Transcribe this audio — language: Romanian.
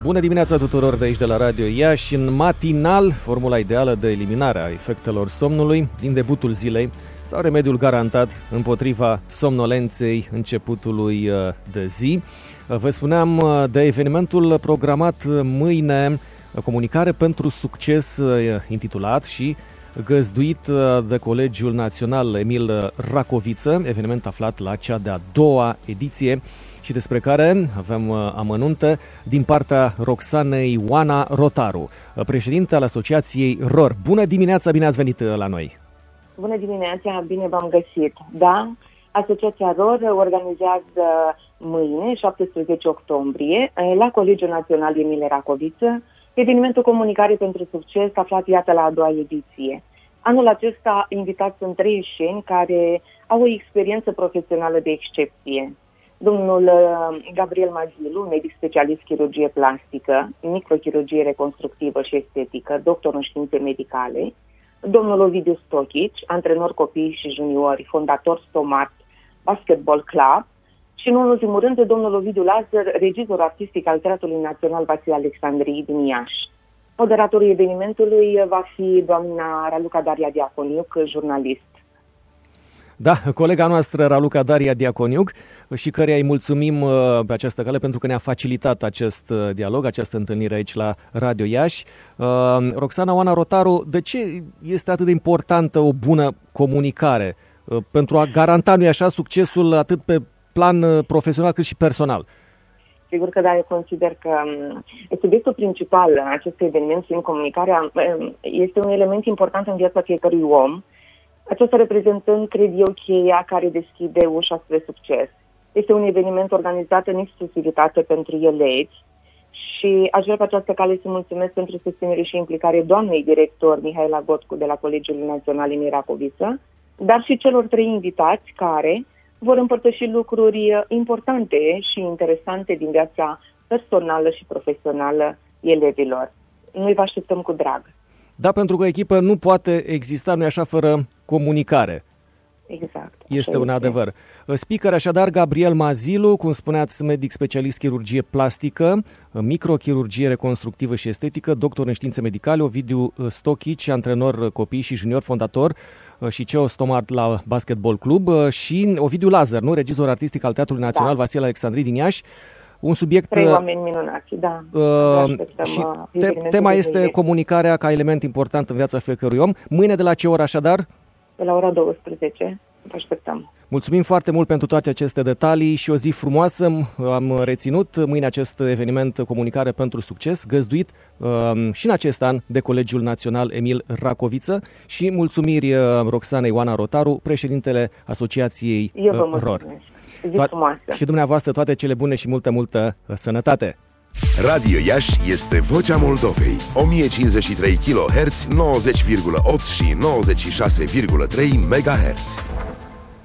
Bună dimineața tuturor de aici de la Radio Iași. În matinal, formula ideală de eliminare a efectelor somnului din debutul zilei sau remediul garantat împotriva somnolenței începutului de zi. Vă spuneam de evenimentul programat mâine, Comunicare pentru Succes, intitulat și găzduit de Colegiul Național Emil Racoviță, eveniment aflat la cea de-a doua ediție și despre care avem amănunte din partea Roxanei Oana Rotaru, președinte al Asociației ROR. Bună dimineața, bine ați venit la noi! Bună dimineața, bine v-am găsit! Da, Asociația ROR organizează mâine, 17 octombrie, la Colegiul Național Emil Racoviță, evenimentul Comunicare pentru Succes, aflat iată la a doua ediție. Anul acesta invitați sunt 3 ieșeni care au o experiență profesională de excepție. Domnul Gabriel Mazilu, medic specialist chirurgie plastică, microchirurgie reconstructivă și estetică, doctor în științe medicale, domnul Ovidiu Stochici, antrenor copii și juniori, fondator Stomart Basketball Club și, în ultimul rând, domnul Ovidiu Lazar, regizor artistic al Teatrului Național Vasile Alexandrii din Iași. Moderatorul evenimentului va fi doamna Raluca Daria Diaconiuc, jurnalist. Da, colega noastră Raluca Daria Diaconiuc, și căreia îi mulțumim pe această cale pentru că ne-a facilitat acest dialog, această întâlnire aici la Radio Iași. Roxana Oana Rotaru, de ce este atât de importantă o bună comunicare pentru a garanta, nu-i așa, succesul atât pe plan profesional cât și personal? Sigur că da, eu consider că subiectul principal în acest eveniment, fiind comunicarea, este un element important în viața fiecărui om. Aceasta reprezentând, cred eu, cheia care deschide ușa spre succes. Este un eveniment organizat în exclusivitate pentru elevi și aș vrea pe această cale să mulțumesc pentru susținere și implicare doamnei director Mihaela Gotcu de la Colegiul Național Emil Racoviță, dar și celor 3 invitați care vor împărtăși lucruri importante și interesante din viața personală și profesională elevilor. Noi vă așteptăm cu drag. Da, pentru că o echipă nu poate exista, nu-i așa, fără comunicare. Exact. Este un adevăr. Speaker, așadar, Gabriel Mazilu, cum spuneați, medic specialist chirurgie plastică, microchirurgie reconstructivă și estetică, doctor în științe medicale, Ovidiu Stochici, antrenor copii și junior, fondator și CEO Stomart la Basketball Club, și Ovidiu Lazar, nu, regizor artistic al Teatrului Național Vasile Alexandrii din Iași. Un subiect... 3 oameni minunați, da. Și tema este comunicarea ca element important în viața fiecărui om. Mâine de la ce oră, așadar? De la ora 12. Vă așteptăm. Mulțumim foarte mult pentru toate aceste detalii și o zi frumoasă. Am reținut mâine acest eveniment Comunicare pentru Succes, găzduit și în acest an de Colegiul Național Emil Racoviță, și mulțumiri Roxanei Oana Rotaru, președintele Asociației ROR. Eu vă mulțumesc. Zi frumoasă. Și dumneavoastră toate cele bune și multă sănătate. Radio Iași este vocea Moldovei. 1053 kHz, 90,8 și 96,3 MHz.